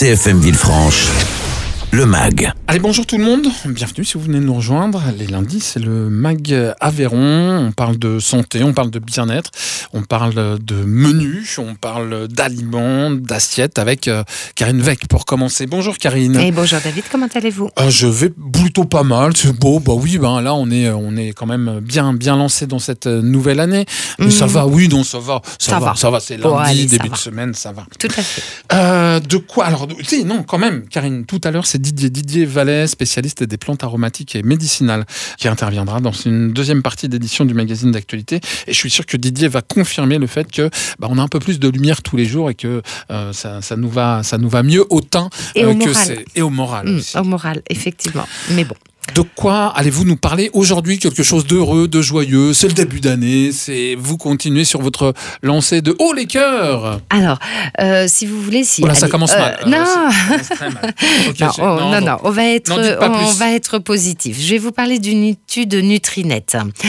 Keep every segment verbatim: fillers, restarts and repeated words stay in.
C F M Villefranche, le M A G. Allez, bonjour tout le monde, bienvenue si vous venez de nous rejoindre. Les lundis, c'est le M A G Aveyron. On parle de santé, on parle de bien-être, on parle de menus, on parle d'aliments, d'assiettes avec euh, Karine Weck pour commencer. Bonjour Karine. Et bonjour David, comment allez-vous ? euh, Je vais plutôt pas mal, c'est beau, bah oui, ben là on est, on est quand même bien, bien lancé dans cette nouvelle année. Mais mmh. ça va, oui, non, ça va, ça, ça va, va, ça va, c'est lundi, bon, allez, début de semaine, ça va. Tout à fait. Euh, de quoi alors, tu sais, non, quand même, Karine, tout à l'heure, c'est Didier, Didier Vallet, spécialiste des plantes aromatiques et médicinales, qui interviendra dans une deuxième partie d'édition du magazine d'actualité. Et je suis sûr que Didier va confirmer le fait que bah, on a un peu plus de lumière tous les jours et que euh, ça, ça nous va, ça nous va mieux au teint et, euh, au que c'est et au moral. Mmh, aussi. Au moral, effectivement. Mais bon. De quoi allez-vous nous parler aujourd'hui ? Quelque chose d'heureux, de joyeux. C'est le début d'année. C'est vous continuez sur votre lancée de haut les cœurs. Alors, euh, si vous voulez, si. Oh là, allez, ça commence euh, mal. Non. Euh, ça commence très mal. Okay, non, oh, non, non, non, on va être, non, on va être positif. Je vais vous parler d'une étude Nutrinet.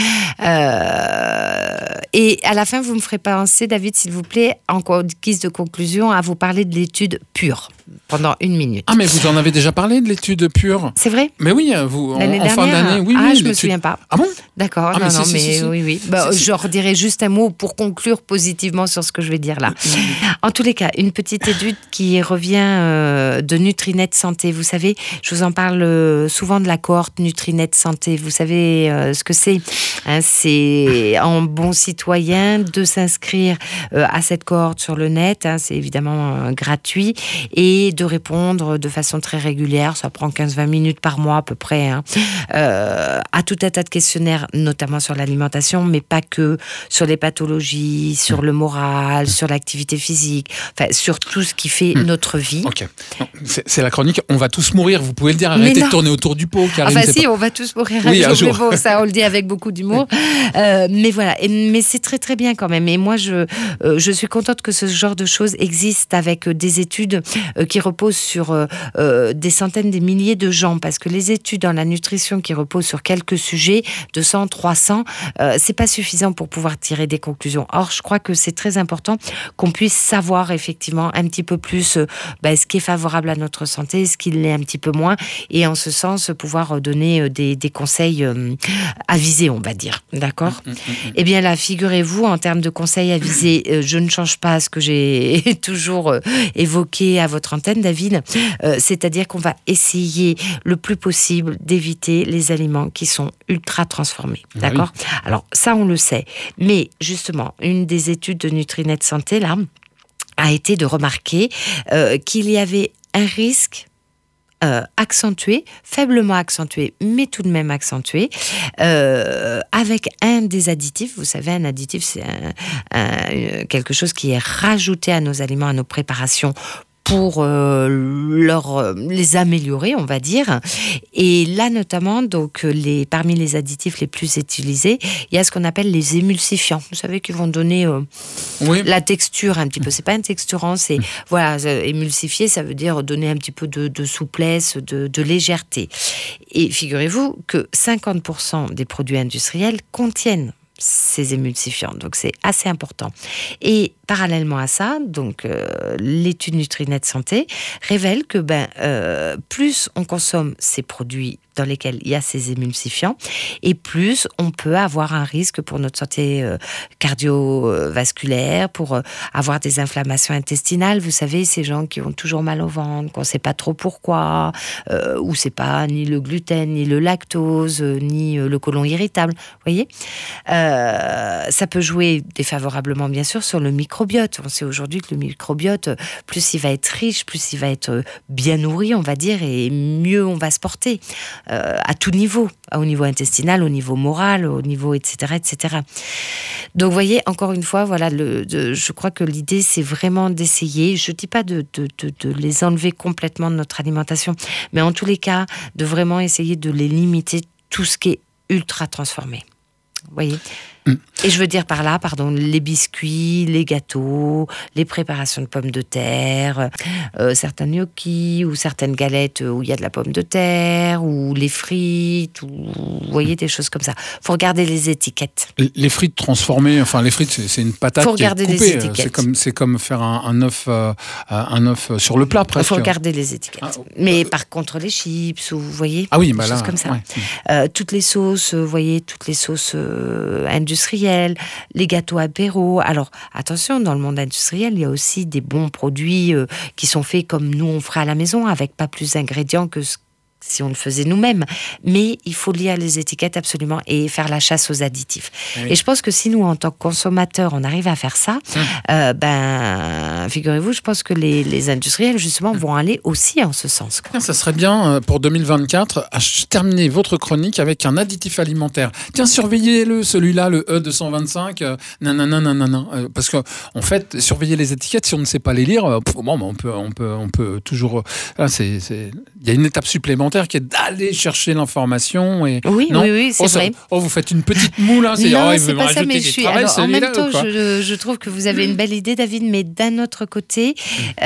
Euh, et à la fin, vous me ferez penser, David, s'il vous plaît, en guise de conclusion, à vous parler de l'étude Pure pendant une minute. Ah, mais vous en avez déjà parlé de l'étude Pure ? C'est vrai ? Mais oui, vous en, L'année en fin d'année, oui, ah, oui. je me souviens pas. Ah bon ? D'accord, ah, non, mais non, si, mais si, si, oui, oui. Bah, si, si. Je redirai juste un mot pour conclure positivement sur ce que je vais dire là. En tous les cas, une petite étude qui revient euh, de Nutrinet Santé. Vous savez, je vous en parle euh, souvent de la cohorte Nutrinet Santé. Vous savez euh, ce que c'est hein, c'est en bon citoyen de s'inscrire euh, à cette cohorte sur le net. Hein, c'est évidemment euh, gratuit et de répondre de façon très régulière. Ça prend quinze à vingt minutes par mois à peu près. Hein, euh, à tout un tas de questionnaires, notamment sur l'alimentation, mais pas que, sur les pathologies, sur le moral, sur l'activité physique, enfin, sur tout ce qui fait mmh. notre vie. Ok, c'est, c'est la chronique. On va tous mourir. Vous pouvez le dire. Arrêtez de tourner autour du pot. Karine, enfin si, pas... on va tous mourir oui, un jour. Mais bon, ça, on le dit avec beaucoup d'humour. euh, mais voilà, et, mais c'est très très bien quand même. Et moi, je euh, je suis contente que ce genre de choses existe avec des études euh, qui reposent sur euh, euh, des centaines, des milliers de gens, parce que les études dans la nutrition qui reposent sur quelques sujets, deux cents, trois cents, euh, c'est pas suffisant pour pouvoir tirer des conclusions. Or, je crois que c'est très important qu'on puisse savoir effectivement un petit peu plus euh, bah, ce qui est favorable à notre santé, ce qui l'est un petit peu moins, et en ce sens, pouvoir donner des, des conseils euh, avisés, on va dire. D'accord ? mmh, mmh, mmh. Eh bien là, figurez-vous, en termes de conseils avisés, euh, je ne change pas ce que j'ai toujours euh, évoqué à votre antenne, David, euh, c'est-à-dire qu'on va essayer le plus possible d'éviter les aliments qui sont ultra transformés. Ah d'accord ? oui. Alors ça, on le sait. Mais justement, une des études de Nutrinet Santé, là, a été de remarquer euh, qu'il y avait un risque Euh, accentué, faiblement accentué, mais tout de même accentué, euh, avec un des additifs. Vous savez, un additif, c'est un, un, quelque chose qui est rajouté à nos aliments, à nos préparations, pour euh, leur, euh, les améliorer, on va dire. Et là, notamment, donc, les, parmi les additifs les plus utilisés, il y a ce qu'on appelle les émulsifiants. Vous savez, qui vont donner euh, oui. la texture un petit peu. C'est pas un texturant, c'est... Voilà, émulsifier, ça veut dire donner un petit peu de, de souplesse, de, de légèreté. Et figurez-vous que cinquante pour cent des produits industriels contiennent ces émulsifiants, donc c'est assez important. Et parallèlement à ça, donc euh, l'étude Nutrinet Santé révèle que ben euh, plus on consomme ces produits dans lesquels il y a ces émulsifiants, et plus on peut avoir un risque pour notre santé euh, cardiovasculaire, pour euh, avoir des inflammations intestinales. Vous savez, ces gens qui ont toujours mal au ventre, qu'on ne sait pas trop pourquoi, euh, ou c'est pas ni le gluten, ni le lactose, euh, ni euh, le côlon irritable. Vous voyez, euh, ça peut jouer défavorablement, bien sûr, sur le microbiote. On sait aujourd'hui que le microbiote, plus il va être riche, plus il va être bien nourri, on va dire, et mieux on va se porter. Euh, à tout niveau, au niveau intestinal, au niveau moral, au niveau et cetera, et cetera. Donc, vous voyez, encore une fois, voilà, le, de, je crois que l'idée, c'est vraiment d'essayer, je ne dis pas de, de, de, de les enlever complètement de notre alimentation, mais en tous les cas, de vraiment essayer de les limiter, tout ce qui est ultra transformé. Vous voyez ? Et je veux dire par là, pardon, les biscuits, les gâteaux, les préparations de pommes de terre, euh, certains gnocchis ou certaines galettes où il y a de la pomme de terre, ou les frites, ou vous voyez, des choses comme ça. Il faut regarder les étiquettes. Les frites transformées, enfin les frites, c'est, c'est une patate faut qui est regarder coupée. les étiquettes. C'est comme, c'est comme faire un, un œuf, euh, un œuf sur le plat presque. Il faut regarder les étiquettes. Ah, Mais euh, par contre, les chips, ou vous voyez, ah oui, des bah choses là, comme ça. Ouais. Euh, toutes les sauces, vous voyez, toutes les sauces euh, industrielles, les gâteaux apéro. Alors, attention, dans le monde industriel, il y a aussi des bons produits euh, qui sont faits comme nous on ferait à la maison, avec pas plus d'ingrédients que ce si on le faisait nous-mêmes. Mais il faut lire les étiquettes absolument et faire la chasse aux additifs. Oui. Et je pense que si nous, en tant que consommateurs, on arrive à faire ça, hum. euh, ben, figurez-vous, je pense que les, les industriels, justement, hum. vont aller aussi en ce sens. Quoi. Ça serait bien, pour deux mille vingt-quatre, à terminer votre chronique avec un additif alimentaire. Tiens, surveillez-le, celui-là, le E deux cent vingt-cinq, euh, nanana, nanana. Euh, parce qu'en en fait, surveiller les étiquettes, si on ne sait pas les lire, euh, pff, bon, on, peut, on, peut, on peut toujours... Là, c'est, c'est... Il y a une étape supplémentaire qui est d'aller chercher l'information. Et... Oui, non oui, oui, c'est oh, vrai. Ça... Oh, vous faites une petite moule. Hein, c'est non, oh, c'est pas ça, mais je suis... travail, Alors, en même temps, je, je trouve que vous avez une belle idée, David, mais d'un autre côté...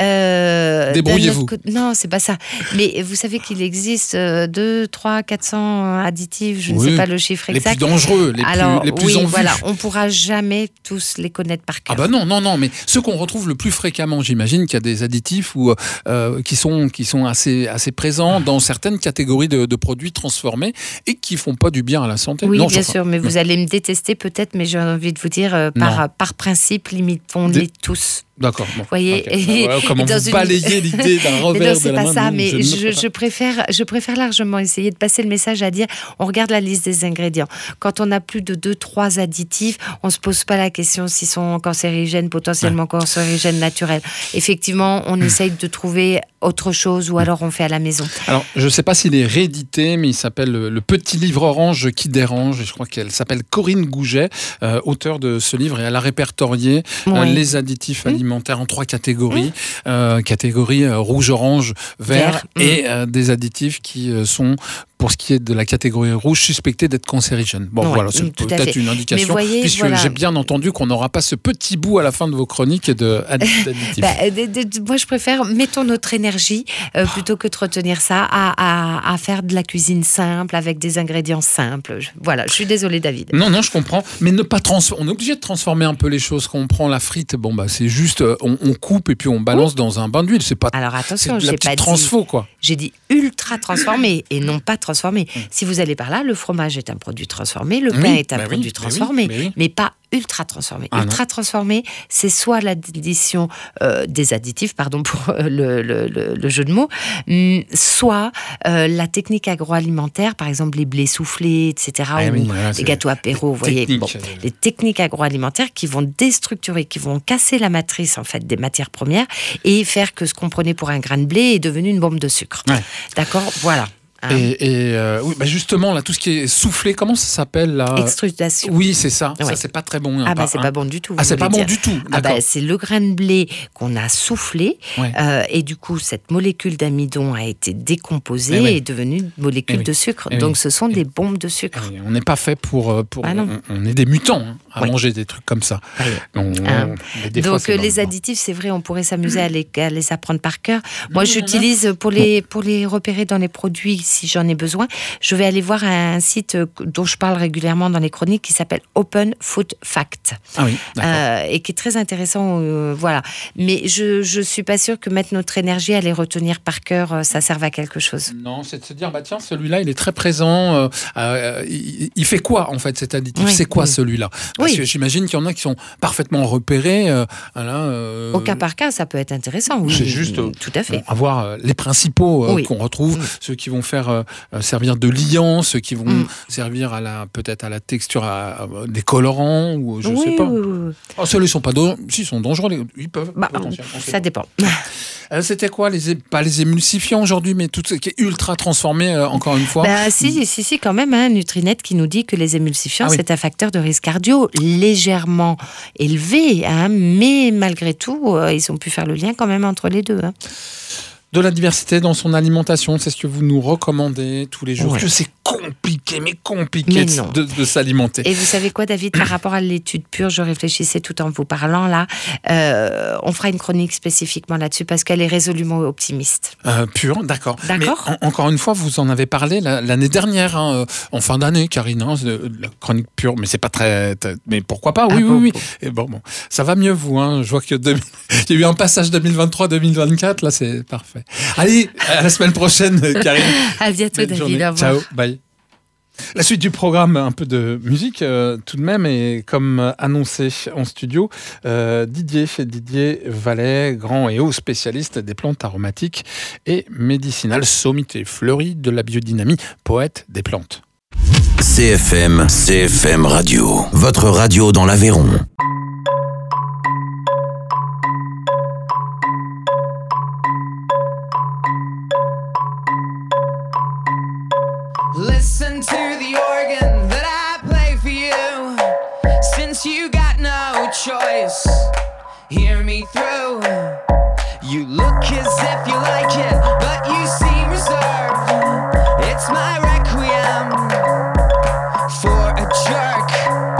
Euh, Débrouillez-vous. Co... Non, c'est pas ça. Mais vous savez qu'il existe deux, trois, quatre cents additifs, je oui, ne sais pas le chiffre exact. Les plus dangereux, les Alors, plus, les plus oui, en vue. Voilà, on ne pourra jamais tous les connaître par cœur. Ah bah non, non, non, mais ceux qu'on retrouve le plus fréquemment, j'imagine qu'il y a des additifs où, euh, qui sont, qui sont assez, assez présents dans certaines catégories de, de produits transformés et qui ne font pas du bien à la santé. Oui, non, bien sûr, mais vous allez me détester peut-être, mais j'ai envie de vous dire, euh, par, par principe, limitons-les Des... tous. D'accord. Bon. Voyez, okay. et, ouais, comment vous une... balayez l'idée d'un revers mais non, c'est de la pas main. ça, non, mais je, je, je, préfère, je préfère largement essayer de passer le message à dire, on regarde la liste des ingrédients. Quand on a plus de deux, trois additifs, on ne se pose pas la question s'ils sont cancérigènes, potentiellement ouais. cancérigènes naturels. Effectivement, on essaye de trouver autre chose ou alors on fait à la maison. Alors, je ne sais pas s'il est réédité, mais il s'appelle Le, le Petit Livre Orange qui dérange. Et je crois qu'elle s'appelle Corinne Gouget, euh, auteure de ce livre, et elle a répertorié oui. euh, les additifs mmh. alimentaires en trois catégories. Catégorie, mmh. euh, catégorie euh, rouge, orange, vert, vert. et euh, des additifs qui euh, sont, pour ce qui est de la catégorie rouge, suspectés d'être cancérigènes. Bon, ouais, voilà, c'est peut-être une indication, voyez, puisque voilà. j'ai bien entendu qu'on n'aura pas ce petit bout à la fin de vos chroniques de, d'additifs. bah, de, de, moi, je préfère, mettons notre énergie, euh, plutôt que de retenir ça, à, à, à faire de la cuisine simple, avec des ingrédients simples. Je, voilà, je suis désolée, David. Non, non, je comprends, mais ne pas trans- on est obligé de transformer un peu les choses. Quand on prend la frite, bon, bah, c'est juste, euh, on, on coupe et puis on balance oui. dans un bain d'huile. C'est pas. Alors attention, c'est de la j'ai petite pas transfo, dit, quoi. J'ai dit ultra transformé et non pas transformé. Mmh. Si vous allez par là, le fromage est un produit transformé, le pain oui, est un bah produit oui, transformé, mais, oui, mais, oui. mais pas ultra transformé. Ah ultra non. transformé, c'est soit l'addition euh, des additifs, pardon pour euh, le, le, le, le jeu de mots, hum, soit euh, la technique agroalimentaire, par exemple les blés soufflés, et cetera, ah, ou oui, voilà, les gâteaux apéro, vous voyez, bon, les techniques agroalimentaires qui vont déstructurer, qui vont casser la matrice en fait des matières premières et faire que ce qu'on prenait pour un grain de blé est devenu une bombe de sucre. Ouais. D'accord, voilà. Hein. Et, et euh, oui, bah justement, là, tout ce qui est soufflé, comment ça s'appelle là ? Extrudation. Oui, c'est ça. Ouais. Ça, c'est pas très bon. Hein, ah, bah, pas, c'est hein. pas bon du tout. Ah, c'est pas dire. bon du tout. Ah, bah, c'est le grain de blé qu'on a soufflé. Ouais. Euh, et du coup, cette molécule d'amidon a été décomposée et, ouais. et est devenue une molécule et de sucre. Et Donc, oui. ce sont et des bombes de sucre. Et on n'est pas fait pour. pour ah, non. On, on est des mutants hein, à ouais. manger des trucs comme ça. Ouais. On, hein. on, des Donc, fois, les bon. additifs, c'est vrai, on pourrait s'amuser à les, à les apprendre par cœur. Moi, non, j'utilise non. pour les, pour les repérer dans les produits si j'en ai besoin. Je vais aller voir un site dont je parle régulièrement dans les chroniques qui s'appelle Open Food Fact. Ah oui, d'accord. Euh, et qui est très intéressant. Euh, voilà. Mais je ne suis pas sûre que mettre notre énergie à les retenir par cœur, euh, ça serve à quelque chose. Non, c'est de se dire, bah tiens, celui-là, il est très présent. Euh, euh, il, il fait quoi, en fait, cet additif ? Oui, c'est quoi, oui. celui-là ? Parce oui. que j'imagine qu'il y en a qui sont parfaitement repérés. Euh, là, euh, Au cas par cas, ça peut être intéressant. Oui, c'est juste euh, tout à fait. Bon, avoir euh, les principaux euh, oui. qu'on retrouve, oui. ceux qui vont faire euh, servir de liant, ceux qui vont mm. servir à la, peut-être à la texture, à, à des colorants, ou je ne oui, sais pas. Oui, oui, oui. Oh, ceux-là, ils sont pas dangereux. Si, ils sont dangereux. Ils peuvent. Bah, ça dépend. Euh, c'était quoi les, pas les émulsifiants aujourd'hui, mais tout ce qui est ultra transformé, euh, encore une fois. Bah, si, si, si, quand même. Hein, Nutrinet qui nous dit que les émulsifiants, ah, oui. c'est un facteur de risque cardio légèrement élevé, hein, mais malgré tout, euh, ils ont pu faire le lien quand même entre les deux. Hein. De la diversité dans son alimentation, c'est ce que vous nous recommandez tous les jours. Ouais. Que c'est con compliqué, mais compliqué Mais de, de s'alimenter. Et vous savez quoi, David, par rapport à l'étude pure, je réfléchissais tout en vous parlant là, euh, on fera une chronique spécifiquement là-dessus parce qu'elle est résolument optimiste. Euh, pure, d'accord. D'accord. Mais en, encore une fois, vous en avez parlé la, l'année dernière, hein, en fin d'année, Karine, hein, de, de la chronique pure, mais c'est pas très, très mais pourquoi pas? Oui, Ah, oui, bon, oui. bon. Et bon, bon, ça va mieux vous. Hein. Je vois que deux mille il y a eu un passage deux mille vingt-trois deux mille vingt-quatre, là, c'est parfait. Allez, à la semaine prochaine, Karine. À bientôt, Belle David. journée. Au revoir. Ciao, bye. La suite du programme, un peu de musique euh, tout de même, et comme euh, annoncé en studio, euh, Didier, Didier Vallet, grand et haut spécialiste des plantes aromatiques et médicinales, sommité fleuri de la biodynamie, poète des plantes. C F M, C F M Radio, votre radio dans l'Aveyron. Listen to the organ that I play for you. Since you got no choice, hear me through. You look as if you like it, but you seem reserved. It's my requiem for a jerk.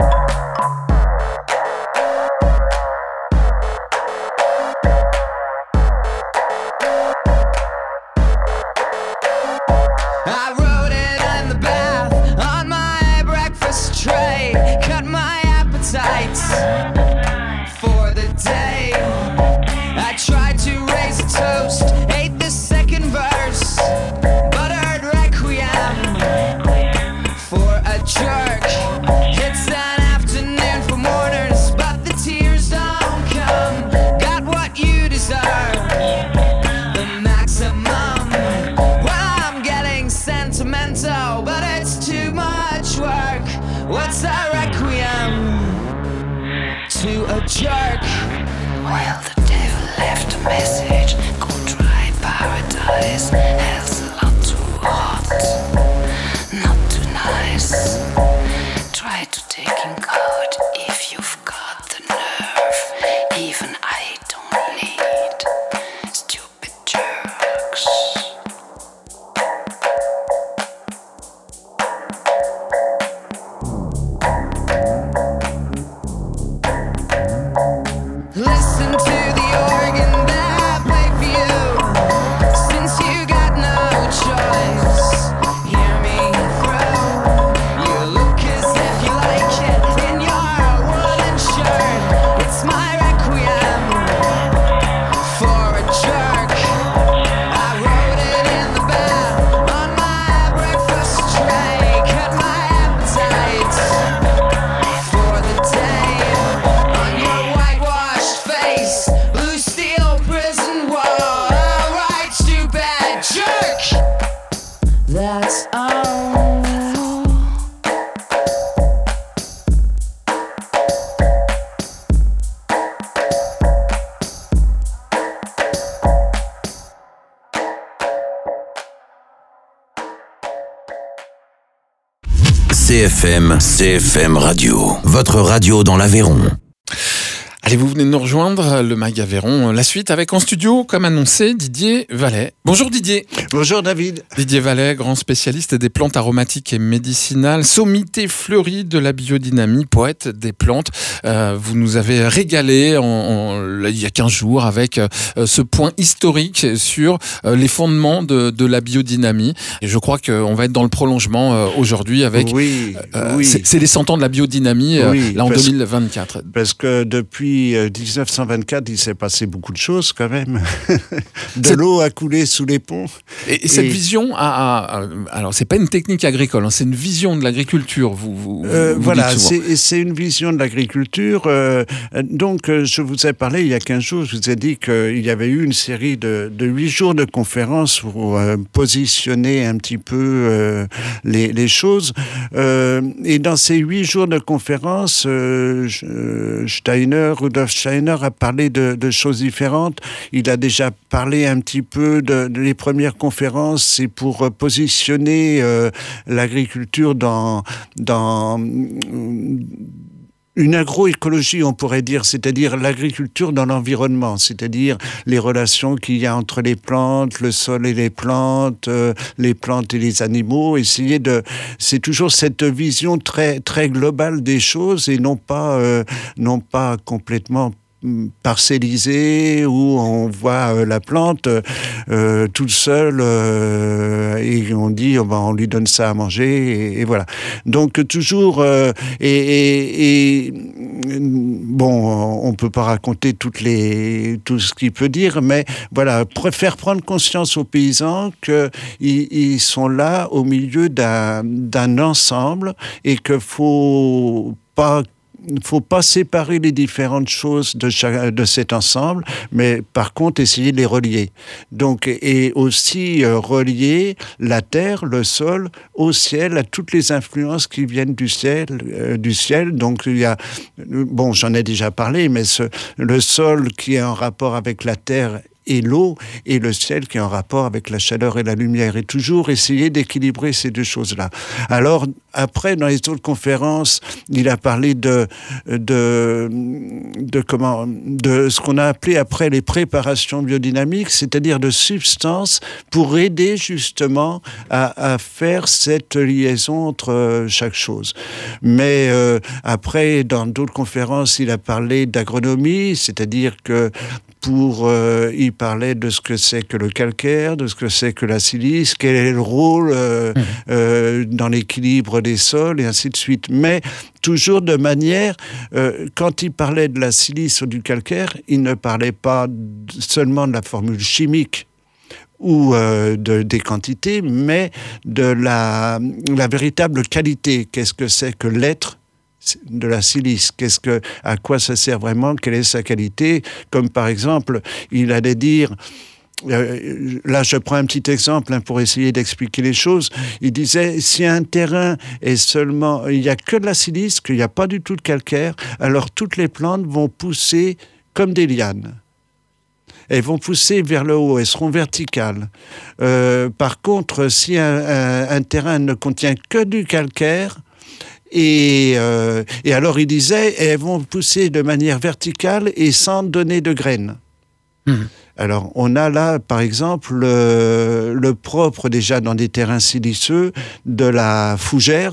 I wrote it in the bath on my breakfast tray. Cut my appetites for the day. I tried to raise a toast, ate the second verse, buttered requiem for a jerk. It's an afternoon for mourners, but the tears don't come. Got what you deserve, the maximum. Well, I'm getting sentimental, but it's too much work. What's a requiem to a jerk? Well, the devil left a message. Go try paradise. Hell's a lot too hot, not too nice. Try to take in code if you've got the nerve. Even I don't need stupid jerks. Listen to the organ that I play for you. Since you got no choice, hear me through. You look as if you like it in your woolen shirt. It's my requiem for a jerk. I wrote it in the bath on my breakfast tray. Cut my appetite for the day. On your whitewashed face, blue steel prison wall. Alright, stupid jerk. That's all. C F M, C F M Radio, votre radio dans l'Aveyron. Allez, vous venez de nous rejoindre, le Mag Aveyron. La suite avec en studio, comme annoncé, Didier Vallet. Bonjour Didier. Bonjour David. Didier Vallet, grand spécialiste des plantes aromatiques et médicinales, sommité fleuri de la biodynamie, poète des plantes. Euh, vous nous avez régalé en, en, il y a quinze jours avec euh, ce point historique sur euh, les fondements de, de la biodynamie. Et je crois qu'on va être dans le prolongement euh, aujourd'hui avec... Oui, euh, oui. C'est, c'est les cent ans de la biodynamie, euh, Oui, là en parce- deux mille vingt-quatre. Parce que depuis dix-neuf cent vingt-quatre, il s'est passé beaucoup de choses quand même. De C'est- l'eau a coulé sous les ponts. Et, et cette Et- vision, a, a- a- alors c'est pas une technique agricole, hein, c'est une vision de l'agriculture. Vous, vous, Euh, vous voilà, dites souvent. c'est, c'est une vision de l'agriculture. Euh, donc, euh, je vous ai parlé il y a quinze jours, je vous ai dit qu'il y avait eu une série de, de huit jours de conférences pour euh, positionner un petit peu euh, les, les choses. Euh, et dans ces huit jours de conférences, euh, Steiner, Rudolf Steiner a parlé de, de choses différentes. Il a déjà parlé un petit peu de, de les premières conférences, c'est pour euh, positionner euh, l'agriculture dans, dans une une agroécologie, on pourrait dire, c'est-à-dire l'agriculture dans l'environnement, c'est-à-dire les relations qu'il y a entre les plantes, le sol et les plantes, euh, les plantes et les animaux. Essayer de, c'est toujours cette vision très très globale des choses et non pas euh, non pas complètement parcellisé où on voit euh, la plante euh, toute seule euh, et on dit oh ben, on lui donne ça à manger et, et voilà. Donc toujours euh, et, et, et bon, on peut pas raconter toutes les tout ce qu'il peut dire, mais voilà, faire prendre conscience aux paysans que ils, ils sont là au milieu d'un d'un ensemble et que faut pas Il ne faut pas séparer les différentes choses de, chaque, de cet ensemble, mais par contre essayer de les relier. Donc, et aussi euh, relier la terre, le sol, au ciel, à toutes les influences qui viennent du ciel. Euh, du ciel. Donc il y a, bon, j'en ai déjà parlé, mais ce, le sol qui est en rapport avec la terre et l'eau, et le ciel qui est en rapport avec la chaleur et la lumière, et toujours essayer d'équilibrer ces deux choses-là. Alors, après, dans les autres conférences, il a parlé de, de, de, comment, de ce qu'on a appelé après les préparations biodynamiques, c'est-à-dire de substances pour aider justement à, à faire cette liaison entre chaque chose. Mais euh, après, dans d'autres conférences, il a parlé d'agronomie, c'est-à-dire que pour, euh, il parlait de ce que c'est que le calcaire, de ce que c'est que la silice, quel est le rôle euh, mmh. euh, dans l'équilibre des sols, et ainsi de suite. Mais toujours de manière, euh, quand il parlait de la silice ou du calcaire, il ne parlait pas seulement de la formule chimique ou euh, de, des quantités, mais de la, la véritable qualité. Qu'est-ce que c'est que l'être de la silice, qu'est-ce que, à quoi ça sert vraiment, quelle est sa qualité, comme par exemple, il allait dire, euh, là je prends un petit exemple hein, pour essayer d'expliquer les choses, il disait, si un terrain est seulement, il n'y a que de la silice, qu'il n'y a pas du tout de calcaire, alors toutes les plantes vont pousser comme des lianes. Elles vont pousser vers le haut, elles seront verticales. Euh, par contre, si un, un, un terrain ne contient que du calcaire, Et, euh, et alors il disait, elles vont pousser de manière verticale et sans donner de graines. Mmh. Alors on a là, par exemple, le, le propre déjà dans des terrains siliceux de la fougère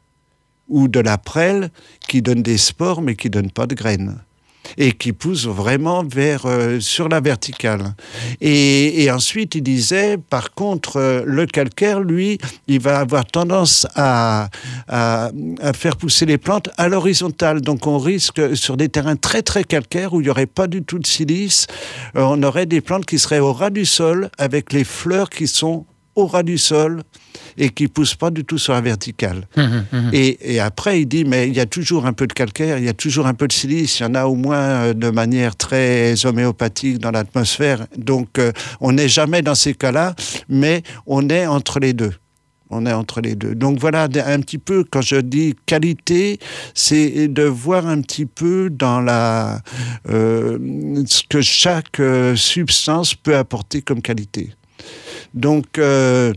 ou de la prêle qui donne des spores mais qui ne donne pas de graines. Et qui pousse vraiment vers euh, sur la verticale. Et, et ensuite, il disait, par contre, euh, le calcaire, lui, il va avoir tendance à, à, à faire pousser les plantes à l'horizontale. Donc, on risque, sur des terrains très, très calcaires, où il n'y aurait pas du tout de silice, euh, on aurait des plantes qui seraient au ras du sol, avec les fleurs qui sont au ras du sol, et qui ne poussent pas du tout sur la verticale. Mmh, mmh. Et, et après, il dit, mais il y a toujours un peu de calcaire, il y a toujours un peu de silice, il y en a au moins de manière très homéopathique dans l'atmosphère. Donc, euh, on n'est jamais dans ces cas-là, mais on est entre les deux. On est entre les deux. Donc voilà, un petit peu, quand je dis qualité, c'est de voir un petit peu dans la, euh, ce que chaque euh, substance peut apporter comme qualité. Donc, euh,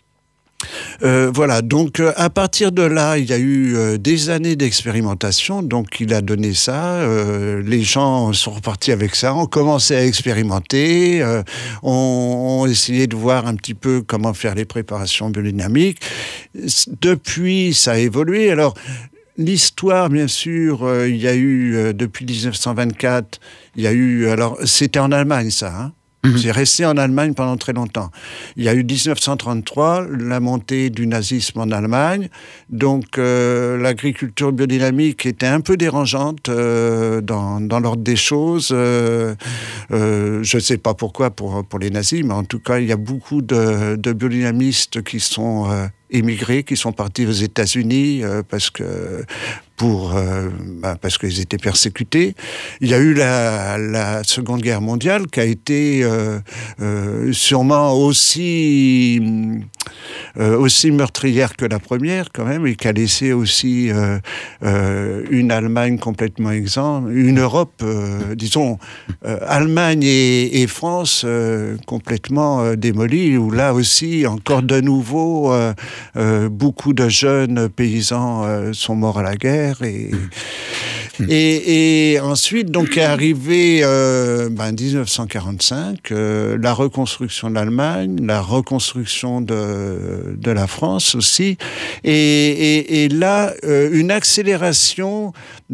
Euh, voilà, donc euh, à partir de là, il y a eu euh, des années d'expérimentation, donc il a donné ça, euh, les gens sont repartis avec ça, on commençait à expérimenter, euh, on, on essayait de voir un petit peu comment faire les préparations biodynamiques. Depuis, ça a évolué. Alors, l'histoire, bien sûr, euh, il y a eu, euh, depuis dix-neuf cent vingt-quatre, il y a eu, alors c'était en Allemagne ça, hein. Mmh. C'est resté en Allemagne pendant très longtemps. Il y a eu dix-neuf cent trente-trois, la montée du nazisme en Allemagne. Donc, euh, l'agriculture biodynamique était un peu dérangeante euh, dans, dans l'ordre des choses. Euh, euh, je ne sais pas pourquoi pour, pour les nazis, mais en tout cas, il y a beaucoup de, de biodynamistes qui sont euh, émigrés, qui sont partis aux États-Unis euh, parce que... Pour, euh, bah parce qu'ils étaient persécutés. Il y a eu la, la Seconde Guerre mondiale qui a été euh, euh, sûrement aussi, euh, aussi meurtrière que la première quand même, et qui a laissé aussi euh, euh, une Allemagne complètement exempte, une Europe, euh, disons, euh, Allemagne et, et France euh, complètement euh, démolies, où là aussi, encore de nouveau, euh, euh, beaucoup de jeunes paysans euh, sont morts à la guerre. Et, Et, et ensuite, donc, est arrivé euh, ben, dix-neuf cent quarante-cinq, euh, la reconstruction de l'Allemagne, la reconstruction de, de la France aussi. Et, et, et là, euh, une accélération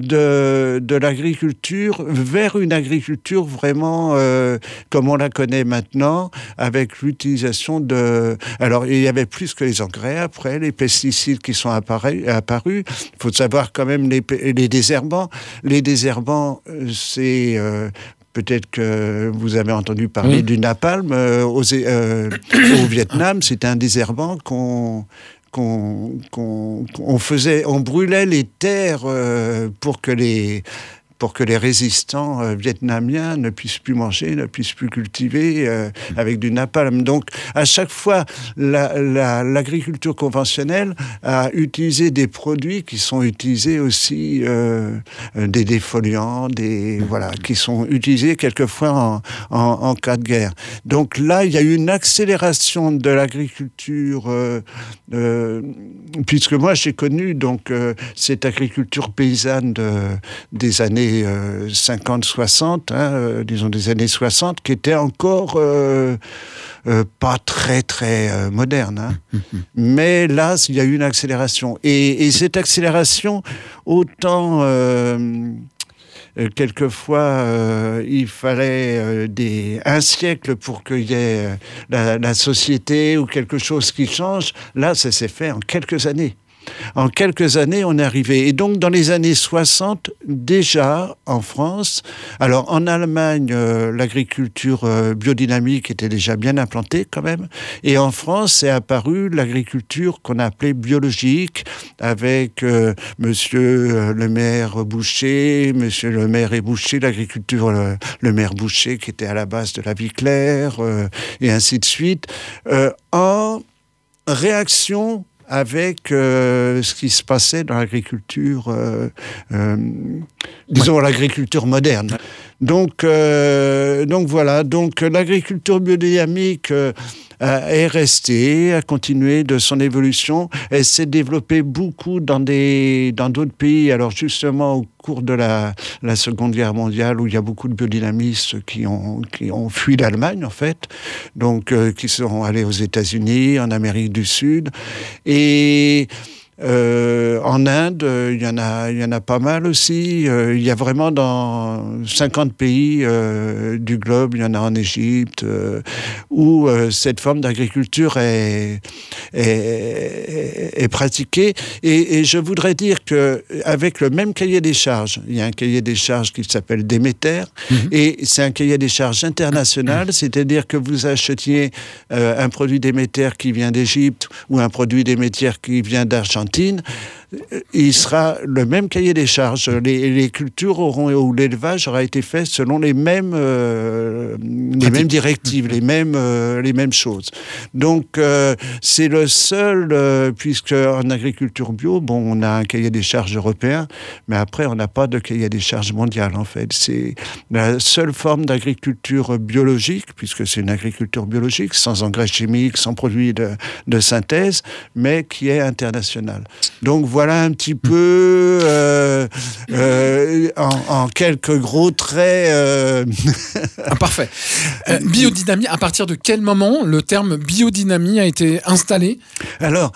de, de l'agriculture vers une agriculture vraiment euh, comme on la connaît maintenant, avec l'utilisation de... Alors, il y avait plus que les engrais après, les pesticides qui sont apparus. apparus. Il faut savoir quand même les, les désherbants. Les désherbants, c'est... Euh, peut-être que vous avez entendu parler oui. du napalm euh, aux, euh, au Vietnam. C'était un désherbant qu'on... Qu'on, qu'on, qu'on faisait, on brûlait les terres euh, pour que les pour que les résistants euh, vietnamiens ne puissent plus manger, ne puissent plus cultiver euh, avec du napalm. Donc, à chaque fois, la, la, l'agriculture conventionnelle a utilisé des produits qui sont utilisés aussi, euh, des défoliants, des, voilà, qui sont utilisés quelquefois en, en, en cas de guerre. Donc là, il y a eu une accélération de l'agriculture, euh, euh, puisque moi, j'ai connu donc, euh, cette agriculture paysanne de, des années cinquante soixante, hein, euh, disons des années soixante, qui était encore euh, euh, pas très très euh, moderne. Hein. Mais là, il y a eu une accélération. Et, et cette accélération, autant euh, euh, quelquefois euh, il fallait euh, des, un siècle pour qu'il y ait euh, la, la société ou quelque chose qui change, là, ça s'est fait en quelques années. En quelques années, on est arrivé. Et donc, dans les années soixante, déjà, en France, alors en Allemagne, euh, l'agriculture euh, biodynamique était déjà bien implantée quand même. Et en France, est apparue l'agriculture qu'on appelait biologique, avec euh, Monsieur euh, le maire Boucher, Monsieur le maire et Boucher, l'agriculture euh, le maire Boucher, qui était à la base de la vie claire, euh, et ainsi de suite, euh, en réaction avec euh, ce qui se passait dans l'agriculture, euh, euh, disons ouais. l'agriculture moderne. Donc, euh, donc voilà, donc l'agriculture biodynamique euh, est restée, a continué de son évolution. Elle s'est développée beaucoup dans des dans d'autres pays. Alors justement au cours de la, la Seconde Guerre mondiale, où il y a beaucoup de biodynamistes qui ont qui ont fui l'Allemagne en fait, donc euh, qui sont allés aux États-Unis, en Amérique du Sud, et Euh, en Inde, euh, il y en a, il y en a pas mal aussi. Euh, il y a vraiment dans cinquante pays euh, du globe, il y en a en Égypte, euh, où euh, cette forme d'agriculture est, est, est pratiquée. Et, et je voudrais dire que avec le même cahier des charges, il y a un cahier des charges qui s'appelle Déméter, mmh. et c'est un cahier des charges international, c'est-à-dire que vous achetiez euh, un produit Déméter qui vient d'Égypte ou un produit Déméter qui vient d'Argentine, il sera le même cahier des charges. Les, les cultures auront, ou l'élevage aura été fait selon les mêmes, euh, les mêmes directives, les mêmes, euh, les mêmes choses. Donc, euh, c'est le seul, euh, puisque en agriculture bio, bon, on a un cahier des charges européen, mais après, on n'a pas de cahier des charges mondial, en fait. C'est la seule forme d'agriculture biologique, puisque c'est une agriculture biologique, sans engrais chimiques, sans produits de, de synthèse, mais qui est internationale. Donc voilà un petit peu euh, euh, en, en quelques gros traits. Euh... ah, parfait. Euh, biodynamie, à partir de quel moment le terme biodynamie a été installé ? Alors.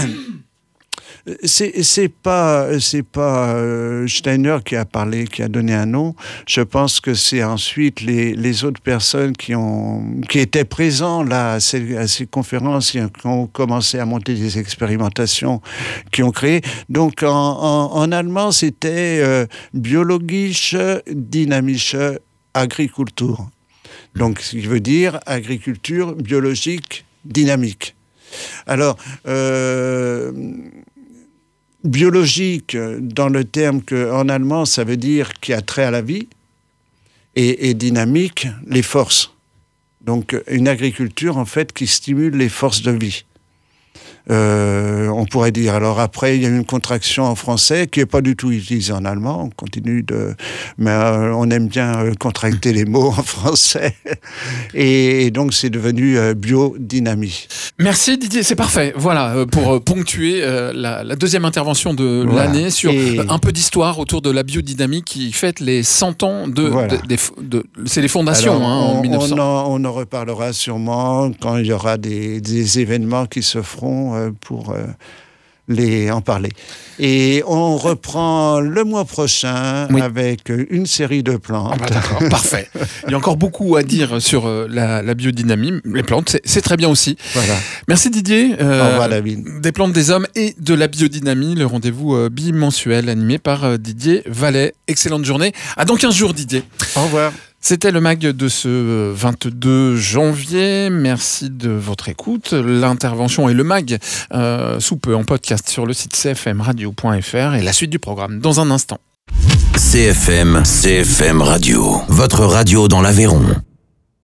C'est, c'est pas, c'est pas euh, Steiner qui a parlé, qui a donné un nom. Je pense que c'est ensuite les, les autres personnes qui ont, qui étaient présents là à ces, à ces conférences, qui ont commencé à monter des expérimentations, qui ont créé. Donc en, en, en allemand, c'était euh, Biologische Dynamische Agrikultur. Donc ce qui veut dire agriculture biologique dynamique. Alors. Euh, Biologique, dans le terme qu'en allemand, ça veut dire qui a trait à la vie, et, et dynamique, les forces. Donc, une agriculture, en fait, qui stimule les forces de vie. Euh, on pourrait dire. Alors après, il y a une contraction en français qui n'est pas du tout utilisée en allemand. On continue de... Mais euh, on aime bien euh, contracter les mots en français. Et, et donc, c'est devenu euh, biodynamie. Merci Didier, c'est parfait. Voilà, euh, pour euh, ponctuer euh, la, la deuxième intervention de Voilà. l'année sur Et- euh, un peu d'histoire autour de la biodynamie qui fête les cent ans de... Voilà. de- des f- de- c'est les fondations Alors, hein, en on, mille neuf cents. on en, on en reparlera sûrement quand il y aura des, des événements qui se feront euh, pour euh, les en parler. Et on reprend le mois prochain Oui. avec une série de plantes. Ah bah d'accord, parfait. Il y a encore beaucoup à dire sur euh, la, la biodynamie. Les plantes, c'est, c'est très bien aussi. Voilà. Merci Didier. Euh, Au revoir, David. Des plantes, des hommes et de la biodynamie, le rendez-vous euh, bimensuel animé par euh, Didier Vallet. Excellente journée. À dans quinze jours Didier. Au revoir. C'était le mag de ce vingt-deux janvier. Merci de votre écoute. L'intervention et le mag euh, sous peu en podcast sur le site c f m radio point f r et la suite du programme dans un instant. C F M, C F M Radio, votre radio dans l'Aveyron.